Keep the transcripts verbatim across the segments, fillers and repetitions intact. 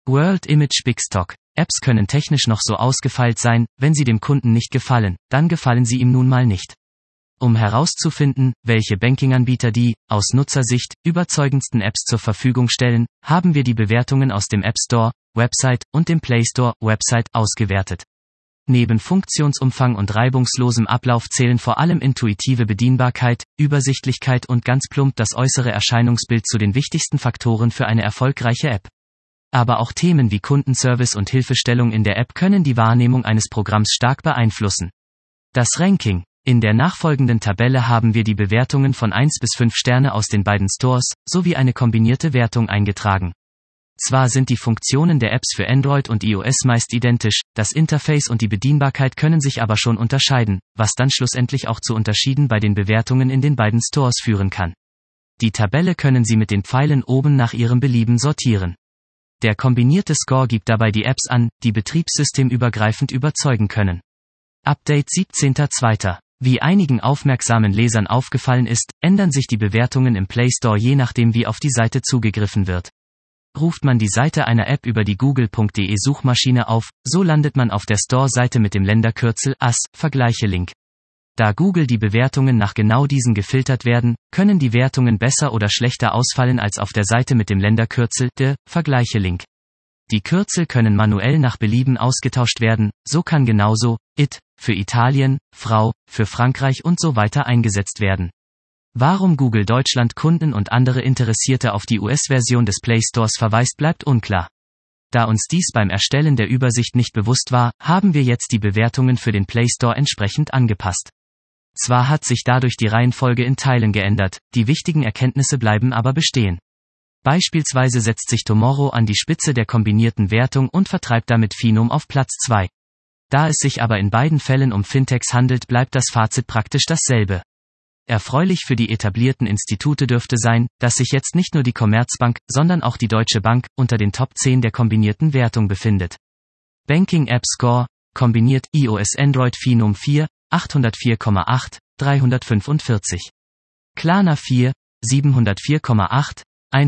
World Image Big Stock. Apps können technisch noch so ausgefeilt sein, wenn sie dem Kunden nicht gefallen, dann gefallen sie ihm nun mal nicht. Um herauszufinden, welche Banking-Anbieter die, aus Nutzersicht, überzeugendsten Apps zur Verfügung stellen, haben wir die Bewertungen aus dem App Store, Website und dem Play Store, Website ausgewertet. Neben Funktionsumfang und reibungslosem Ablauf zählen vor allem intuitive Bedienbarkeit, Übersichtlichkeit und ganz plump das äußere Erscheinungsbild zu den wichtigsten Faktoren für eine erfolgreiche App. Aber auch Themen wie Kundenservice und Hilfestellung in der App können die Wahrnehmung eines Programms stark beeinflussen. Das Ranking. In der nachfolgenden Tabelle haben wir die Bewertungen von eins bis fünf Sterne aus den beiden Stores, sowie eine kombinierte Wertung eingetragen. Zwar sind die Funktionen der Apps für Android und iOS meist identisch, das Interface und die Bedienbarkeit können sich aber schon unterscheiden, was dann schlussendlich auch zu Unterschieden bei den Bewertungen in den beiden Stores führen kann. Die Tabelle können Sie mit den Pfeilen oben nach Ihrem Belieben sortieren. Der kombinierte Score gibt dabei die Apps an, die betriebssystemübergreifend überzeugen können. Update siebzehnter zweiter Wie einigen aufmerksamen Lesern aufgefallen ist, ändern sich die Bewertungen im Play Store je nachdem, wie auf die Seite zugegriffen wird. Ruft man die Seite einer App über die google punkt de Suchmaschine auf, so landet man auf der Store-Seite mit dem Länderkürzel A S, Vergleiche-Link. Da Google die Bewertungen nach genau diesen gefiltert werden, können die Wertungen besser oder schlechter ausfallen als auf der Seite mit dem Länderkürzel D, Vergleiche-Link. Die Kürzel können manuell nach Belieben ausgetauscht werden, so kann genauso It für Italien, Frau für Frankreich und so weiter eingesetzt werden. Warum Google Deutschland Kunden und andere Interessierte auf die U S-Version des Play Stores verweist, bleibt unklar. Da uns dies beim Erstellen der Übersicht nicht bewusst war, haben wir jetzt die Bewertungen für den Play Store entsprechend angepasst. Zwar hat sich dadurch die Reihenfolge in Teilen geändert, die wichtigen Erkenntnisse bleiben aber bestehen. Beispielsweise setzt sich Tomorrow an die Spitze der kombinierten Wertung und vertreibt damit Finom auf Platz zwei. Da es sich aber in beiden Fällen um Fintechs handelt, bleibt das Fazit praktisch dasselbe. Erfreulich für die etablierten Institute dürfte sein, dass sich jetzt nicht nur die Commerzbank, sondern auch die Deutsche Bank unter den Top zehn der kombinierten Wertung befindet. Banking App Score, kombiniert iOS Android Finom vier, achthundertvier Komma acht, dreihundertfünfundvierzig. Klarna vier, siebenhundertvier Komma acht,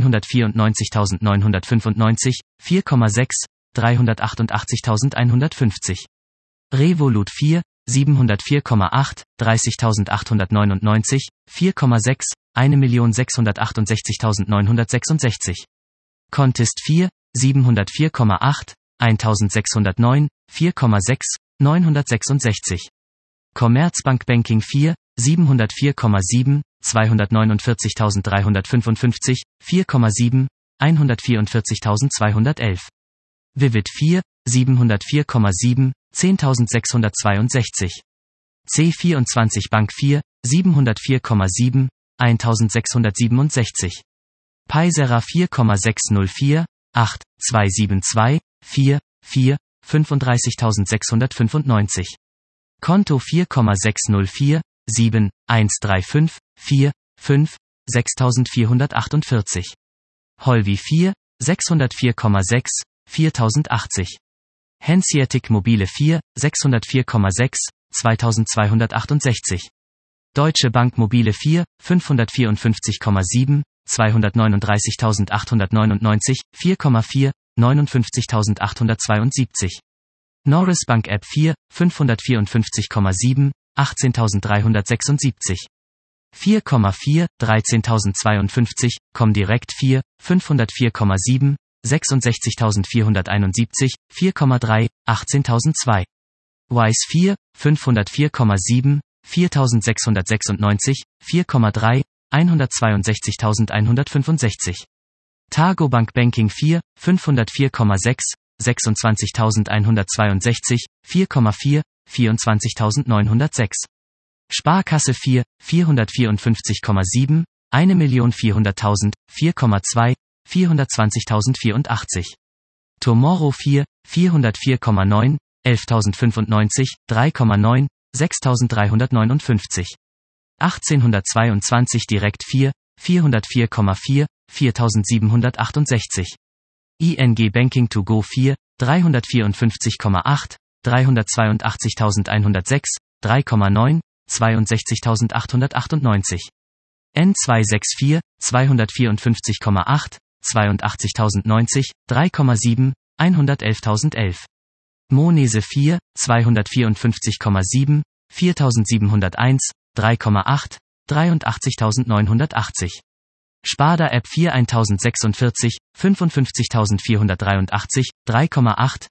hundertvierundneunzigtausendneunhundertfünfundneunzig, vier Komma sechs, dreihundertachtundachtzigtausendeinhundertfünfzig. Revolut vier, siebenhundertvier Komma acht, dreißigtausendachthundertneunundneunzig, vier Komma sechs, einmillion sechshundertachtundsechzigtausendneunhundertsechsundsechzig. Contest vier, siebenhundertvier Komma acht, eintausendsechshundertneun, vier Komma sechs, neunhundertsechsundsechzig. Commerzbank Banking vier, siebenhundertvier Komma sieben, zweihundertneunundvierzigtausenddreihundertfünfundfünfzig, vier Komma sieben, hundertvierundvierzigtausendzweihundertelf. Vivid vier, siebenhundertvier Komma sieben, zehntausendsechshundertzweiundsechzig. C vierundzwanzig Bank vier, siebenhundertvier Komma sieben, eintausendsechshundertsiebenundsechzig. Paysera vier Komma sechshundertvier, acht, zweihundertzweiundsiebzig, vier, vier, fünfunddreißigtausendsechshundertfünfundneunzig. Konto vier Komma sechshundertvier, sieben, hundertfünfunddreißig, vier, fünf, sechstausendvierhundertachtundvierzig. Holvi vier, sechshundertvier Komma sechs, viertausendachtzig. Hanseatic Mobile vier, sechshundertvier Komma sechs, zweitausendzweihundertachtundsechzig. Deutsche Bank Mobile vier, fünfhundertvierundfünfzig Komma sieben, zweihundertneununddreißigtausendachthundertneunundneunzig, vier Komma vier, neunundfünfzigtausendachthundertzweiundsiebzig. Norris Bank App vier, fünfhundertvierundfünfzig Komma sieben, achtzehntausenddreihundertsechsundsiebzig. vier Komma vier, dreizehntausendzweiundfünfzig, Comdirect vier, fünfhundertvier Komma sieben, sechsundsechzigtausendvierhunderteinundsiebzig, vier Komma drei, achtzehntausendzwei. Wise vier, fünfhundertvier Komma sieben, viertausendsechshundertsechsundneunzig, vier Komma drei, hundertzweiundsechzigtausendeinhundertfünfundsechzig. Targobank Banking vier, fünfhundertvier Komma sechs, sechsundzwanzigtausendeinhundertzweiundsechzig, vier Komma vier, vierundzwanzigtausendneunhundertsechs. Sparkasse vier, vierhundertvierundfünfzig Komma sieben, eine Million vierhunderttausend, vier Komma zwei, vierhundertzwanzigtausendvierundachtzig. Tomorrow vier, vierhundertvier Komma neun, elftausendfünfundneunzig, drei Komma neun, sechstausenddreihundertneunundfünfzig. achtzehnhundertzweiundzwanzig Direkt vier, vierhundertvier Komma vier, viertausendsiebenhundertachtundsechzig. I N G Banking to Go vier, dreihundertvierundfünfzig Komma acht, dreihundertzweiundachtzigtausendeinhundertsechs, drei Komma neun, zweiundsechzigtausendachthundertachtundneunzig. N zweihundertvierundsiebzig, zweihundertvierundfünfzig Komma acht, zweiundachtzigtausendneunzig, drei Komma sieben, hundertelftausendellf. Monese vier, zweihundertvierundfünfzig Komma sieben, viertausendsiebenhunderteins, drei Komma acht, dreiundachtzigtausendneunhundertachtzig. Sparda App vier tausendsechsundvierzig, fünfundfünfzigtausendsvierhundertdreiundachtzig, drei Komma acht,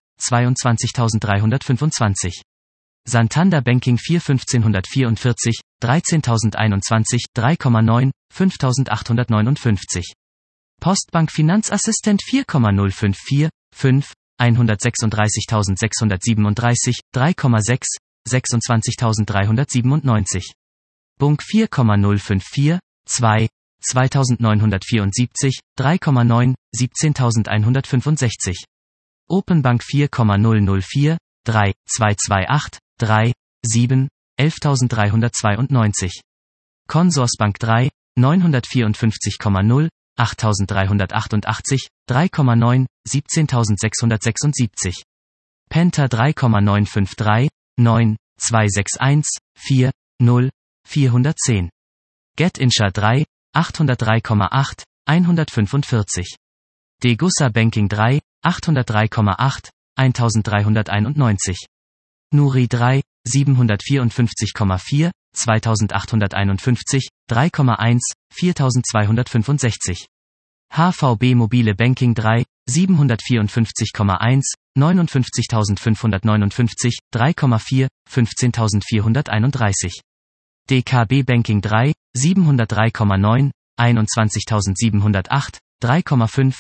zweiundzwanzigtausenddreihundertfünfundzwanzig. Santander Banking vier fünfzehnhundertvierundvierzig, dreizehntausendeinundzwanzig, drei Komma neun, fünftausendachthundertneunundfünfzig. Postbank Finanzassistent vier Komma null fünf vier, fünf, hundertsechsunddreißigtausendsechshundertsiebenunddreißig, drei Komma sechs, sechsundzwanzigtausenddreihundertsiebenundneunzig. Bunk vier Komma null fünf vier, zwei, zweitausendneunhundertvierundsiebzig, drei Komma neun, siebzehntausendeinhundertfünfundsechzig. Openbank vier Komma null null vier, drei, zweihundertachtundzwanzig, drei, sieben, elftausenddreihundertzweiundneunzig. Consorsbank drei, neunhundertvierundfünfzig Komma null, achttausenddreihundertachtundachtzig, drei Komma neun, siebzehntausendsechshundertsechsundsiebzig. Penta drei Komma neun fünf drei, neun, zweihundertsechsundsechzig, vier, null, vierhundertzehn. Get-Insure drei, achthundertdrei Komma acht, hundertfünfundvierzig. Degussa Banking drei, achthundertdrei Komma acht, eintausenddreihunderteinundneunzig. Nuri drei, siebenhundertvierundfünfzig Komma vier, zweitausendachthunderteinundfünfzig, drei Komma eins, viertausendzweihundertfünfundsechzig. H V B Mobile Banking drei, siebenhundertvierundfünfzig Komma eins, neunundfünfzigtausendfünfhundertneunundfünfzig, drei Komma vier, fünfzehntausendvierhunderteinunddreißig. D K B Banking drei, siebenhundertdrei Komma neun, einundzwanzigtausendsiebenhundertacht, drei Komma fünf,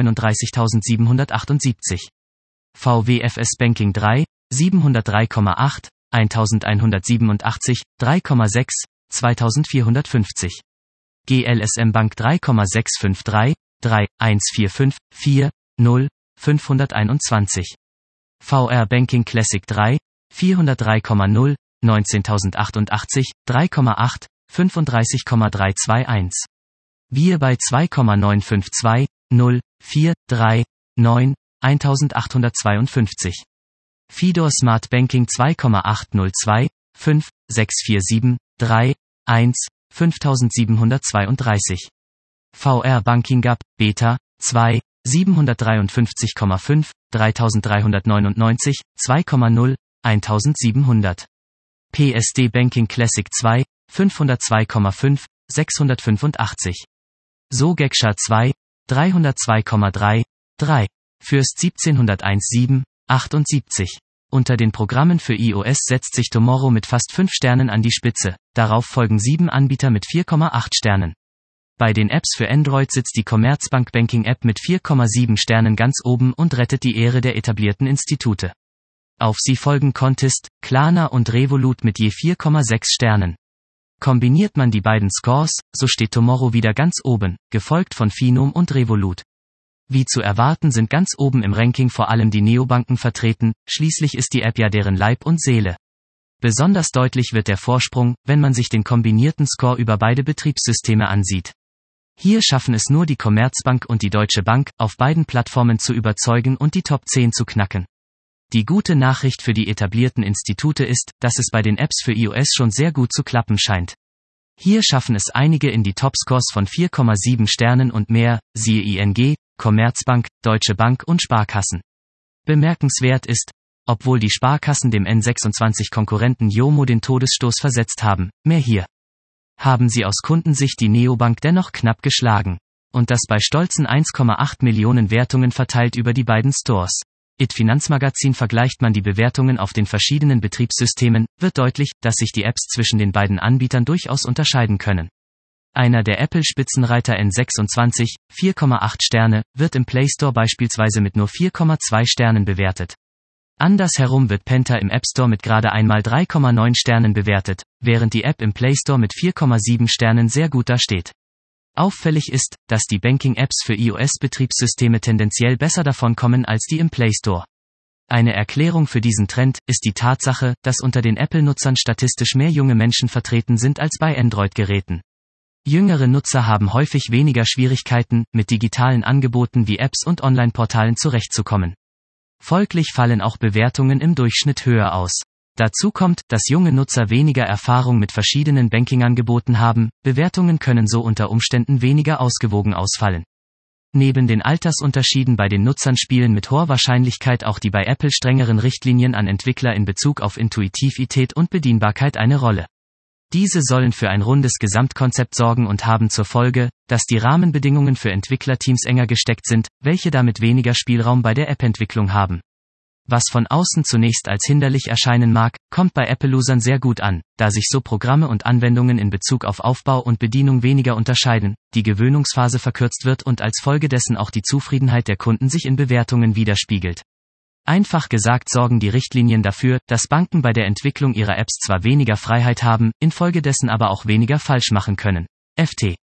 neununddreißigtausendsiebenhundertachtundsiebzig. V W F S Banking drei, siebenhundertdrei Komma acht, eintausendeinhundertsiebenundachtzig, drei Komma sechs, zweitausendvierhundertfünfzig. G L S M Bank drei Komma sechs fünf drei, drei, eins vier fünf, vier, null, fünfhunderteinundzwanzig. V R Banking Classic drei, vierhundertdrei Komma null, neunzehntausendachtundachtzig, drei Komma acht, fünfunddreißig Komma dreihunderteinundzwanzig. Wir bei zwei Komma neun fünf zwei, null, vier, drei, neun, eintausendachthundertzweiundfünfzig. Fidor Smart Banking zwei Komma acht null zwei, fünf, sechs vier sieben, drei, eins, fünftausendsiebenhundertzweiunddreißig. V R Banking Gap, Beta, zwei, siebenhundertdreiundfünfzig Komma fünf, dreitausenddreihundertneunundneunzig, zwei Komma null, eintausendsiebenhundert. P S D Banking Classic zwei, fünfhundertzwei Komma fünf, sechshundertfünfundachtzig. Sogeksha zwei, dreihundertzwei Komma drei, drei. Fürst siebzehnhundertsiebzehn, achtundsiebzig. Unter den Programmen für iOS setzt sich Tomorrow mit fast fünf Sternen an die Spitze, darauf folgen sieben Anbieter mit vier Komma acht Sternen. Bei den Apps für Android sitzt die Commerzbank Banking App mit vier Komma sieben Sternen ganz oben und rettet die Ehre der etablierten Institute. Auf sie folgen Kontist, Klarna und Revolut mit je vier Komma sechs Sternen. Kombiniert man die beiden Scores, so steht Tomorrow wieder ganz oben, gefolgt von Finom und Revolut. Wie zu erwarten sind ganz oben im Ranking vor allem die Neobanken vertreten, schließlich ist die App ja deren Leib und Seele. Besonders deutlich wird der Vorsprung, wenn man sich den kombinierten Score über beide Betriebssysteme ansieht. Hier schaffen es nur die Commerzbank und die Deutsche Bank, auf beiden Plattformen zu überzeugen und die Top zehn zu knacken. Die gute Nachricht für die etablierten Institute ist, dass es bei den Apps für iOS schon sehr gut zu klappen scheint. Hier schaffen es einige in die Topscores von vier Komma sieben Sternen und mehr, siehe I N G, Commerzbank, Deutsche Bank und Sparkassen. Bemerkenswert ist, obwohl die Sparkassen dem N sechsundzwanzig-Konkurrenten Yomo den Todesstoß versetzt haben, mehr hier. Haben sie aus Kundensicht die Neobank dennoch knapp geschlagen. Und das bei stolzen eins Komma acht Millionen Wertungen verteilt über die beiden Stores. It Finanzmagazin vergleicht man die Bewertungen auf den verschiedenen Betriebssystemen, wird deutlich, dass sich die Apps zwischen den beiden Anbietern durchaus unterscheiden können. Einer der Apple-Spitzenreiter N sechsundzwanzig, vier Komma acht Sterne, wird im Play Store beispielsweise mit nur vier Komma zwei Sternen bewertet. Andersherum wird Penta im App Store mit gerade einmal drei Komma neun Sternen bewertet, während die App im Play Store mit vier Komma sieben Sternen sehr gut dasteht. Auffällig ist, dass die Banking-Apps für iOS-Betriebssysteme tendenziell besser davonkommen als die im Play Store. Eine Erklärung für diesen Trend ist die Tatsache, dass unter den Apple-Nutzern statistisch mehr junge Menschen vertreten sind als bei Android-Geräten. Jüngere Nutzer haben häufig weniger Schwierigkeiten, mit digitalen Angeboten wie Apps und Online-Portalen zurechtzukommen. Folglich fallen auch Bewertungen im Durchschnitt höher aus. Dazu kommt, dass junge Nutzer weniger Erfahrung mit verschiedenen Banking-Angeboten haben, Bewertungen können so unter Umständen weniger ausgewogen ausfallen. Neben den Altersunterschieden bei den Nutzern spielen mit hoher Wahrscheinlichkeit auch die bei Apple strengeren Richtlinien an Entwickler in Bezug auf Intuitivität und Bedienbarkeit eine Rolle. Diese sollen für ein rundes Gesamtkonzept sorgen und haben zur Folge, dass die Rahmenbedingungen für Entwicklerteams enger gesteckt sind, welche damit weniger Spielraum bei der App-Entwicklung haben. Was von außen zunächst als hinderlich erscheinen mag, kommt bei Apple-Usern sehr gut an, da sich so Programme und Anwendungen in Bezug auf Aufbau und Bedienung weniger unterscheiden, die Gewöhnungsphase verkürzt wird und als Folge dessen auch die Zufriedenheit der Kunden sich in Bewertungen widerspiegelt. Einfach gesagt sorgen die Richtlinien dafür, dass Banken bei der Entwicklung ihrer Apps zwar weniger Freiheit haben, infolgedessen aber auch weniger falsch machen können. F T